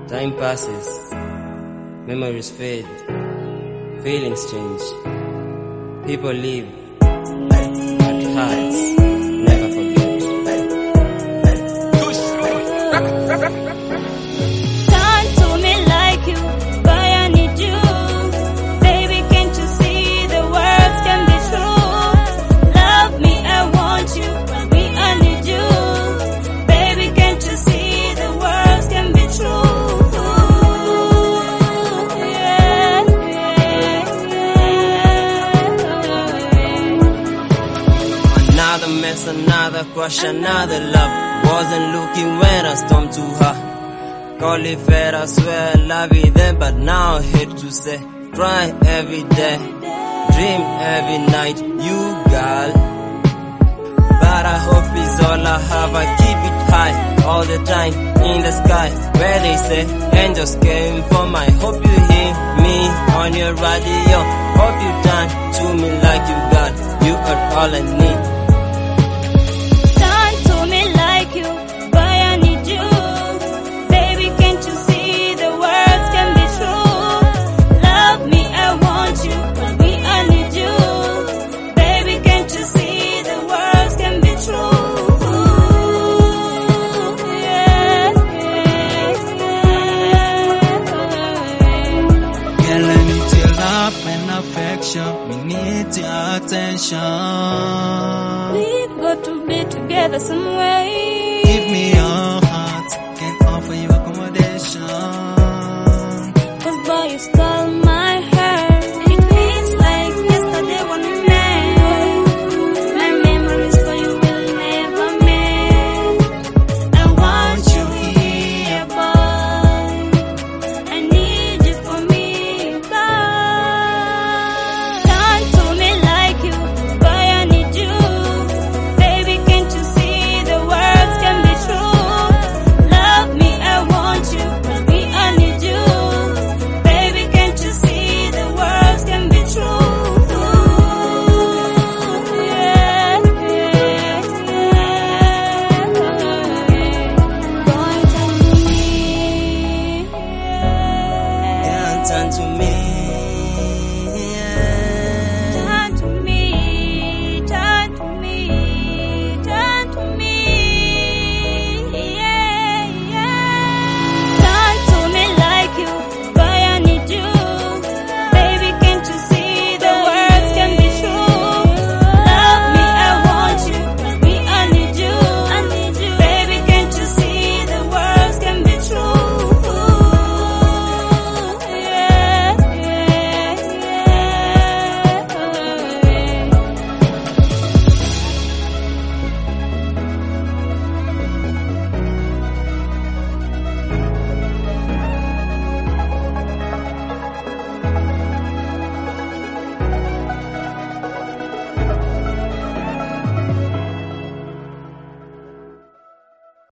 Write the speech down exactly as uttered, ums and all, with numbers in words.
Time passes, memories fade, feelings change, people leave, but hearts never forget. Turn to me like you, boy I need you. Baby can't you see the words can be true. Love me, I want you, but me I need you. Baby can't you see the words can be true. Another mess, another crush, another love. Wasn't looking when I stormed to her. Call it fair, I swear I love you then, but now I hate to say. Cry every day, dream every night, you girl. But I hope it's all I have, I keep it high, all the time, in the sky. Where they say, angels came for my. Hope you hear me on your radio. Hope you turn to me like you got. You are all I need. We need your attention. We've got to be together some way.